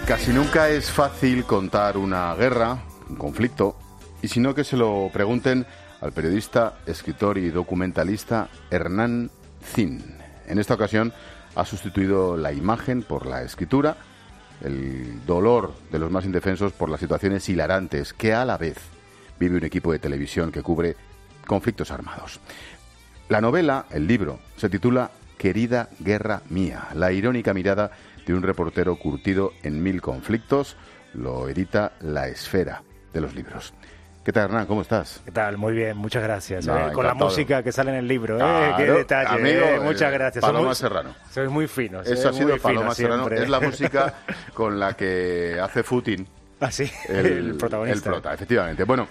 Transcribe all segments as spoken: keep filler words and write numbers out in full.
Casi nunca es fácil contar una guerra, un conflicto, y si no que se lo pregunten al periodista, escritor y documentalista Hernán Zin. En esta ocasión ha sustituido la imagen por la escritura, el dolor de los más indefensos por las situaciones hilarantes que a la vez vive un equipo de televisión que cubre conflictos armados. La novela, el libro, se titula Querida Guerra Mía, la irónica mirada de un reportero curtido en mil conflictos. Lo edita La Esfera de los libros. ¿Qué tal, Hernán? ¿Cómo estás? ¿Qué tal? Muy bien, muchas gracias. No, eh, con la música que sale en el libro. Claro, eh, qué detalle. Amigo, eh, muchas gracias. Paloma muy, Serrano. Sois muy finos. Eso eh, ha sido muy Paloma Serrano. siempre. Es la música con la que hace footing. Ah, sí, el, el protagonista. El prota, efectivamente. Bueno,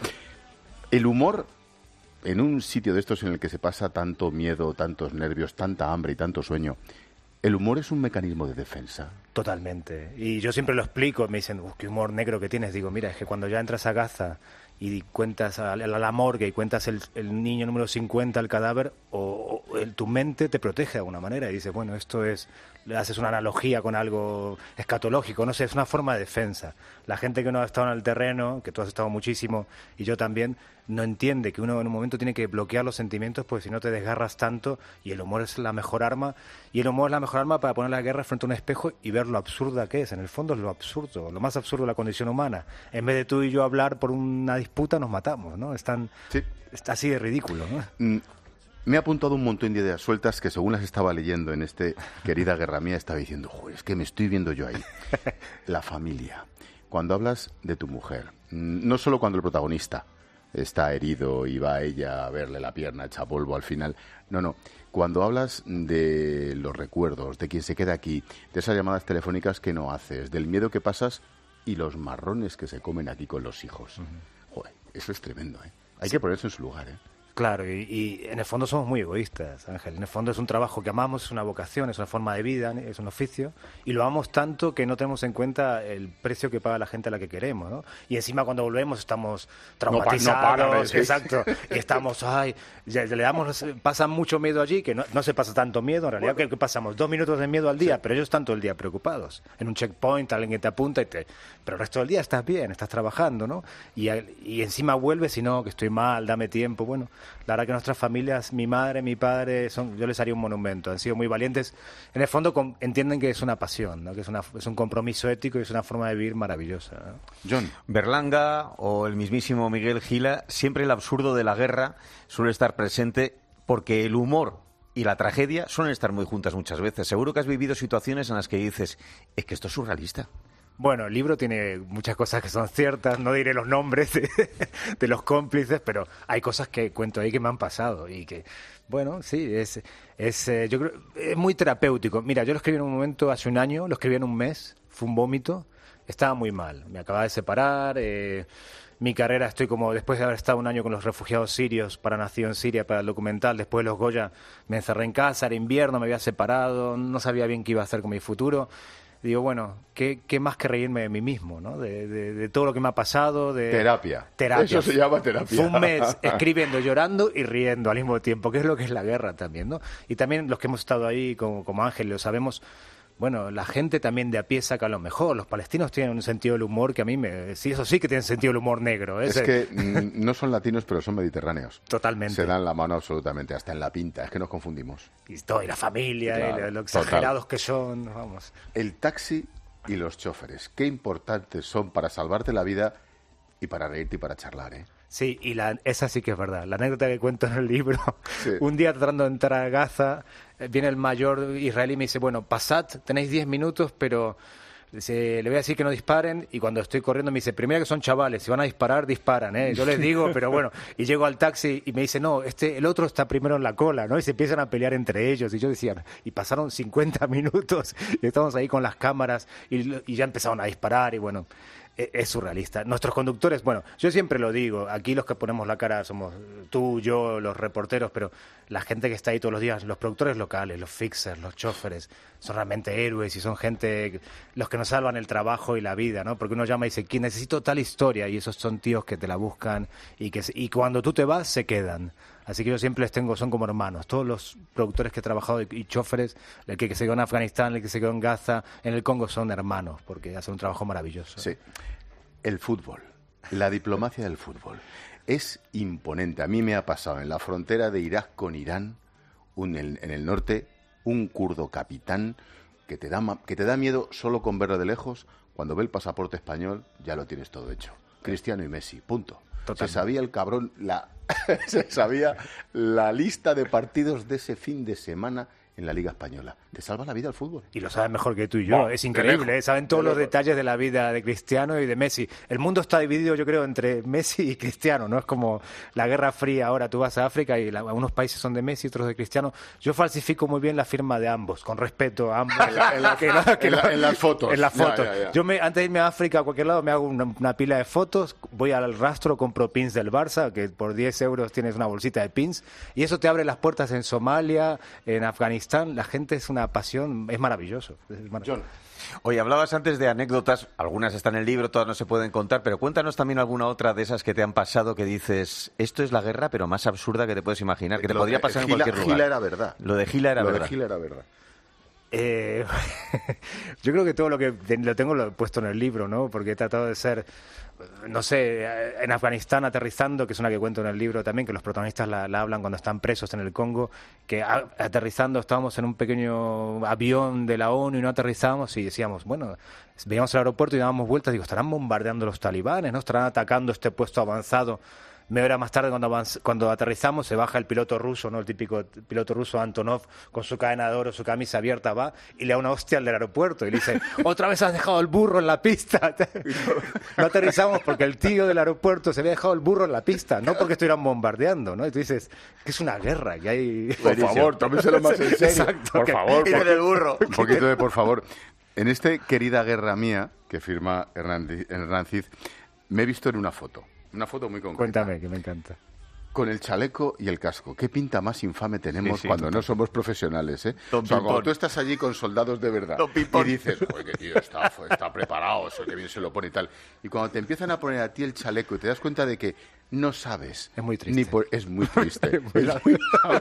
el humor en un sitio de estos en el que se pasa tanto miedo, tantos nervios, tanta hambre y tanto sueño, ¿el humor es un mecanismo de defensa? Totalmente. Y yo siempre lo explico. Me dicen, qué humor negro que tienes. Digo, mira, es que cuando ya entras a Gaza y cuentas a la, a la morgue y cuentas el, el niño número cincuenta, el cadáver, o, o el, tu mente te protege de alguna manera y dices, bueno, esto es, le haces una analogía con algo escatológico, no sé, es una forma de defensa. La gente que no ha estado en el terreno, que tú has estado muchísimo, y yo también, no entiende que uno en un momento tiene que bloquear los sentimientos, porque si no te desgarras tanto, y el humor es la mejor arma, y el humor es la mejor arma para poner la guerra frente a un espejo y ver lo absurda que es. En el fondo es lo absurdo, lo más absurdo de la condición humana. En vez de tú y yo hablar por una disputa, nos matamos, ¿no? Es tan, sí. Está así de ridículo, ¿no? Mm. Me ha apuntado un montón de ideas sueltas que según las estaba leyendo en este Querida Guerra Mía estaba diciendo, joder, es que me estoy viendo yo ahí. La familia. Cuando hablas de tu mujer, no solo cuando el protagonista está herido y va a ella a verle la pierna hecha polvo al final, no, no. Cuando hablas de los recuerdos, de quien se queda aquí, de esas llamadas telefónicas que no haces, del miedo que pasas y los marrones que se comen aquí con los hijos. Uh-huh. Joder, eso es tremendo, ¿eh? Hay sí. que ponerse en su lugar, ¿eh? Claro, y, y en el fondo somos muy egoístas, Ángel. En el fondo es un trabajo que amamos, es una vocación, es una forma de vida, es un oficio, y lo amamos tanto que no tenemos en cuenta el precio que paga la gente a la que queremos, ¿no? Y encima cuando volvemos estamos traumatizados, no pa, no para, ¿sí? Exacto, y estamos, ay, ya le damos, pasa mucho miedo allí, que no, no se pasa tanto miedo, en realidad, bueno, que pasamos dos minutos de miedo al día, sí. Pero ellos están todo el día preocupados. En un checkpoint, alguien que te apunta y te... Pero el resto del día estás bien, estás trabajando, ¿no? Y, y encima vuelves y no, que estoy mal, dame tiempo, bueno... La verdad que nuestras familias, mi madre, mi padre, son, yo les haría un monumento. Han sido muy valientes. En el fondo con, entienden que es una pasión, ¿no? Que es, una, es un compromiso ético y es una forma de vivir maravillosa, ¿no? John. Berlanga o el mismísimo Miguel Gila, siempre el absurdo de la guerra suele estar presente porque el humor y la tragedia suelen estar muy juntas muchas veces. Seguro que has vivido situaciones en las que dices, es que esto es surrealista. Bueno, el libro tiene muchas cosas que son ciertas, no diré los nombres de, de los cómplices, pero hay cosas que cuento ahí que me han pasado y que, bueno, sí, es, es eh, yo creo, es muy terapéutico. Mira, yo lo escribí en un momento hace un año, lo escribí en un mes, fue un vómito, estaba muy mal, me acababa de separar, eh, mi carrera, estoy como, después de haber estado un año con los refugiados sirios para Nación Siria, para el documental, después de los Goya, me encerré en casa, era invierno, me había separado, no sabía bien qué iba a hacer con mi futuro. Digo, bueno, ¿qué, qué más que reírme de mí mismo, ¿no? De, de, de todo lo que me ha pasado. De... Terapia. Terapia. Eso se llama terapia. Fue un mes escribiendo, llorando y riendo al mismo tiempo, que es lo que es la guerra también, ¿no? Y también los que hemos estado ahí, como, como Ángel, lo sabemos, bueno, la gente también de a pie saca lo mejor. Los palestinos tienen un sentido del humor que a mí me... Sí, eso sí que tienen sentido del humor negro. Es, es que mm, no son latinos, pero son mediterráneos. Totalmente. Se dan la mano absolutamente, hasta en la pinta. Es que nos confundimos. Y todo, y la familia, claro, y lo, lo exagerados total. Que son, vamos. El taxi y los choferes, qué importantes son para salvarte la vida y para reírte y para charlar, ¿eh? Sí, y la, esa sí que es verdad. La anécdota que cuento en el libro, sí. Un día tratando de entrar a Gaza, viene el mayor israelí y me dice, bueno, pasad, tenéis diez minutos, pero dice, le voy a decir que no disparen, y cuando estoy corriendo me dice, primero que son chavales, si van a disparar, disparan, ¿eh? Yo les digo, pero bueno, y llego al taxi y me dice, no, este, el otro está primero en la cola, ¿no? Y se empiezan a pelear entre ellos, y yo decía, y pasaron cincuenta minutos, y estamos ahí con las cámaras, y, y ya empezaron a disparar, y bueno... Es surrealista. Nuestros conductores, bueno, yo siempre lo digo, aquí los que ponemos la cara somos tú, yo, los reporteros, pero la gente que está ahí todos los días, los productores locales, los fixers, los choferes, son realmente héroes y son gente, los que nos salvan el trabajo y la vida, ¿no? Porque uno llama y dice, ¿quién necesito tal historia? Y esos son tíos que te la buscan y que y cuando tú te vas, se quedan. Así que yo siempre les tengo, son como hermanos. Todos los productores que he trabajado y choferes, el que se quedó en Afganistán, el que se quedó en Gaza, en el Congo, son hermanos, porque hacen un trabajo maravilloso. Sí. El fútbol, la diplomacia del fútbol, es imponente. A mí me ha pasado en la frontera de Irak con Irán, un, en, en el norte, un kurdo capitán que te, da, que te da miedo solo con verlo de lejos. Cuando ve el pasaporte español, ya lo tienes todo hecho. Cristiano y Messi, punto. Totalmente. Se sabía el cabrón, la se sabía la lista de partidos de ese fin de semana en la Liga Española. Te salva la vida el fútbol. Y lo saben mejor que tú y yo. Oh, es increíble, ¿eh? Saben todos los detalles de la vida de Cristiano y de Messi. El mundo está dividido, yo creo, entre Messi y Cristiano, ¿no? Es como la Guerra Fría. Ahora tú vas a África y la, unos países son de Messi, otros de Cristiano. Yo falsifico muy bien la firma de ambos, con respeto a ambos. en, la, en, la, que no, que en, la, en las fotos. En las fotos. Ya, ya, ya. Yo me, antes de irme a África a cualquier lado me hago una, una pila de fotos, voy al rastro, compro pins del Barça, que por diez euros tienes una bolsita de pins, y eso te abre las puertas en Somalia, en Afganistán. La gente es una pasión, es maravilloso. Es maravilloso. John. Oye, hablabas antes de anécdotas, algunas están en el libro, todas no se pueden contar, pero cuéntanos también alguna otra de esas que te han pasado que dices, esto es la guerra, pero más absurda que te puedes imaginar, que te Lo podría de pasar Gila, en cualquier lugar. Gila era verdad. Lo de Gila era Lo verdad. Lo de Gila era verdad. Eh, yo creo que todo lo que lo tengo lo he puesto en el libro, ¿no? Porque he tratado de ser, no sé, en Afganistán aterrizando, que es una que cuento en el libro también, que los protagonistas la, la hablan cuando están presos en el Congo, que a, aterrizando estábamos en un pequeño avión de la ONU y no aterrizamos y decíamos, bueno, veíamos el aeropuerto y dábamos vueltas, digo, estarán bombardeando los talibanes, ¿no? Estarán atacando este puesto avanzado. Media hora más tarde, cuando, avanz, cuando aterrizamos, se baja el piloto ruso, ¿no? El típico piloto ruso Antonov, con su cadena de oro, su camisa abierta, va y le da una hostia al del aeropuerto y le dice, otra vez has dejado el burro en la pista. No aterrizamos porque el tío del aeropuerto se había dejado el burro en la pista, no porque estuvieran bombardeando, ¿no? Y tú dices, que es una guerra, que hay... Por favor, tómenselo más en serio. Exacto, por que... favor. Por... el burro. Un poquito de por favor. En este Querida Guerra Mía, que firma Hernán, Hernán Cid, me he visto en una foto. Una foto muy concreta. Cuéntame, que me encanta. Con el chaleco y el casco. ¿Qué pinta más infame tenemos sí, sí, cuando total. no somos profesionales, eh? O sea, cuando tú estás allí con soldados de verdad y dices, oye, que tío, está, está preparado, eso que bien se lo pone y tal. Y cuando te empiezan a poner a ti el chaleco y te das cuenta de que no sabes. Es muy triste. Ni por... Es muy triste. es muy es muy...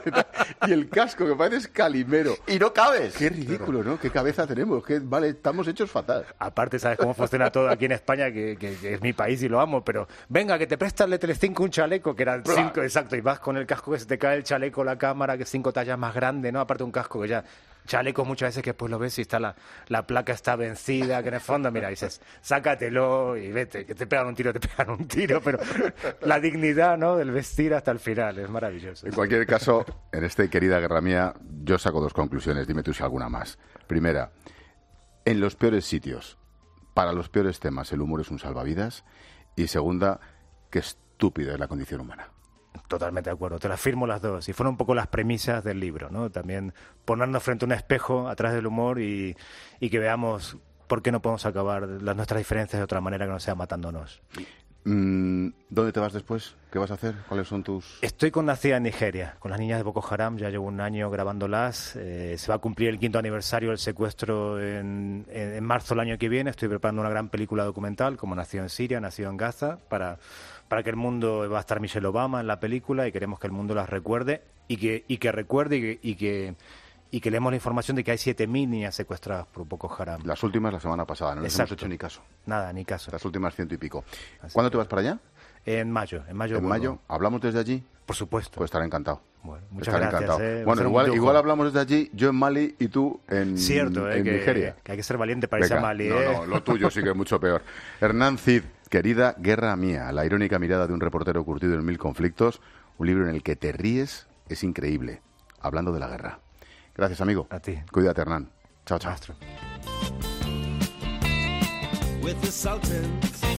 Y el casco, que parece calimero. Y no cabes. Qué ridículo, ¿no? Qué cabeza tenemos. Qué... Vale, estamos hechos fatal. Aparte, ¿sabes cómo funciona todo aquí en España? Que, que, que es mi país y lo amo, pero venga, que te prestas el Telecinco un chaleco, que eran cinco, exacto, y vas con el casco que se te cae el chaleco, la cámara, que es cinco tallas más grande, ¿no? Aparte un casco que ya... Chalecos muchas veces que después lo ves y está la, la placa está vencida, que en el fondo, mira, dices, sácatelo y vete, que te pegan un tiro, te pegan un tiro, pero la dignidad, ¿no?, del vestir hasta el final, es maravilloso. En cualquier caso, en esta Querida Guerra Mía, yo saco dos conclusiones, dime tú si alguna más. Primera, en los peores sitios, para los peores temas, el humor es un salvavidas. Y segunda, qué estúpida es la condición humana. Totalmente de acuerdo, te las firmo las dos. Y fueron un poco las premisas del libro, ¿no? También ponernos frente a un espejo atrás del humor y, y que veamos por qué no podemos acabar las nuestras diferencias de otra manera que no sea matándonos. ¿Dónde te vas después? ¿Qué vas a hacer? ¿Cuáles son tus...? Estoy con Nacida en Nigeria, con las niñas de Boko Haram. Ya llevo un año grabándolas. Eh, se va a cumplir el quinto aniversario del secuestro en, en, en marzo del año que viene. Estoy preparando una gran película documental, como Nacido en Siria, Nacido en Gaza, para... para que el mundo, va a estar Michelle Obama en la película y queremos que el mundo las recuerde y que, y que recuerde y que, y que, y que leemos la información de que hay siete mil niñas secuestradas por Boko Haram. Las últimas la semana pasada, no les hemos hecho ni caso. Nada, ni caso. Las últimas ciento y pico. Así ¿Cuándo que... te vas para allá? En mayo. En mayo. ¿En mayo? ¿Hablamos desde allí? Por supuesto. Pues estaré encantado. Bueno, muchas estaré gracias. Encantado. Eh. Bueno, igual, igual hablamos desde allí, yo en Mali y tú en, Cierto, eh, en que, Nigeria. Que hay que ser valiente para irse a Mali. No, eh. no, lo tuyo sí que es mucho peor. Hernán Cid, Querida Guerra Mía, la irónica mirada de un reportero curtido en mil conflictos, un libro en el que te ríes, es increíble, hablando de la guerra. Gracias, amigo. A ti. Cuídate, Hernán. Chao, chao. Maestro.